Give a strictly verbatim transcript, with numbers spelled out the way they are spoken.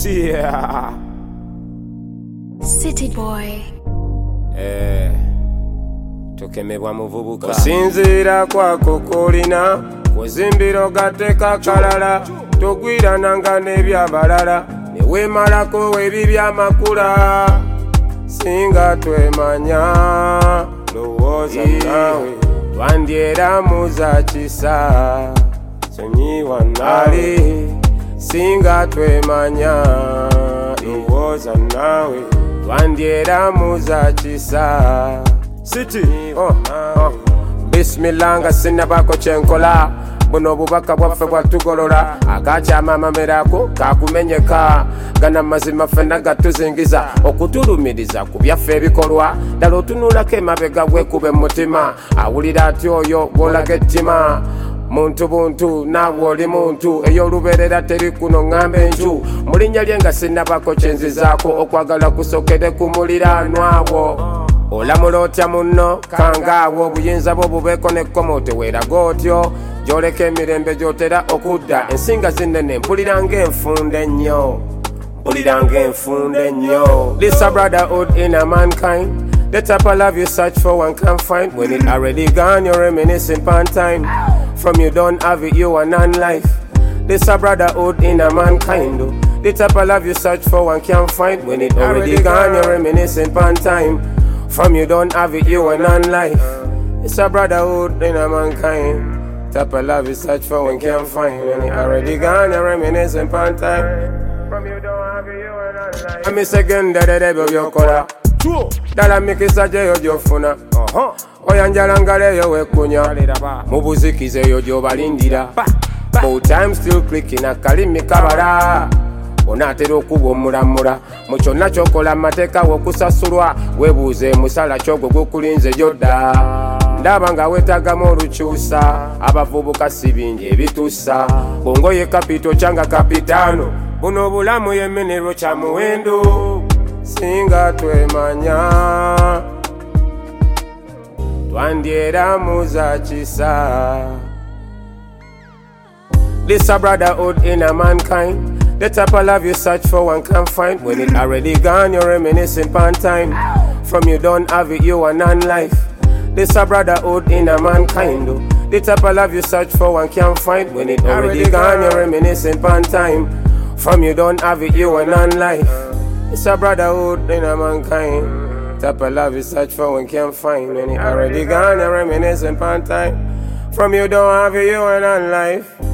Yeah. City boy. Eh. Tukemebwa muvubuka. Kusinzira kwako kolina kuzimbiro gateka kalala togwirananga n'ebyabalala neweemalako webibyamakula singa twemanya lowooza nawe wandyeramuza kisa sonyiwa nali singa twemanya lowooza nawe wandyeramuza kisa City oh, oh. Bismillah nga sinabako kyenkola buno bubaka bwaffe bwatugolola akakyama amamerako kakumenyeka gana mazima ffenna gatuzingiza okutulumiriza ku byaffe ebikolwa ddala otunulako emabega bwekube mu mutima awulira ati oyo gwolaga ettima muntu buntu naawe oli muntu ey'oluberera teri kuno ŋŋamba enju mu linnya lye nga sinabako kyenzizaako okwagala kusokere ku muliraanwawo olamula otya munno kangaawo obuyinza bwo bubeeko nekkomo teweeraga otyo gyoleka emirembe gyotera okudda ensinga zinene mpulira ng'enfunda ennyo mpulira ng'enfunda ennyo This a brotherhood in a mankind. The type of love you search for one can't find. When it already gone you're reminiscing upon time. From you don't have it you are non-life. This a brotherhood in a mankind. The type of love you search for one can't find. When it already gone you're reminiscing upon time. From you don't have it, you are non-life. It's a brotherhood in a mankind. Type of love you search for when can't find. When it already gone, you're reminiscing upon time. From you don't have it, you are non-life. I miss again that the devil you call. Dala mikisa jeyo jofuna. Oyanjala ngaleyo wekunya. Mubuzikize yo jobalindira. Both time still clicking akalimi kabala. Onatera okuba omulamula mu kyonna kyokola amateeka w'okusasulwa weebuuze musala kyogwo gukulinze gyodda ndaba nga weetagamu olukyusa abavubuka si bingi ebituusa bongo ye kapito kyanga kapitaano buno obulamu yemenero kya muwendo singa twemanya twandyeramuza kisa This a brotherhood in a mankind. The type of love you search for one can't find. When it already gone you're reminiscing upon time. From you don't have it you are non-life. This a brotherhood in a mankind. The type of love you search for one can't find. When it already gone you're reminiscing upon time. From you don't have it you are non-life. It's a brotherhood in a mankind. Type of love you search for one can't find. When it already gone you're reminiscing upon time. From you don't have it you are non-life.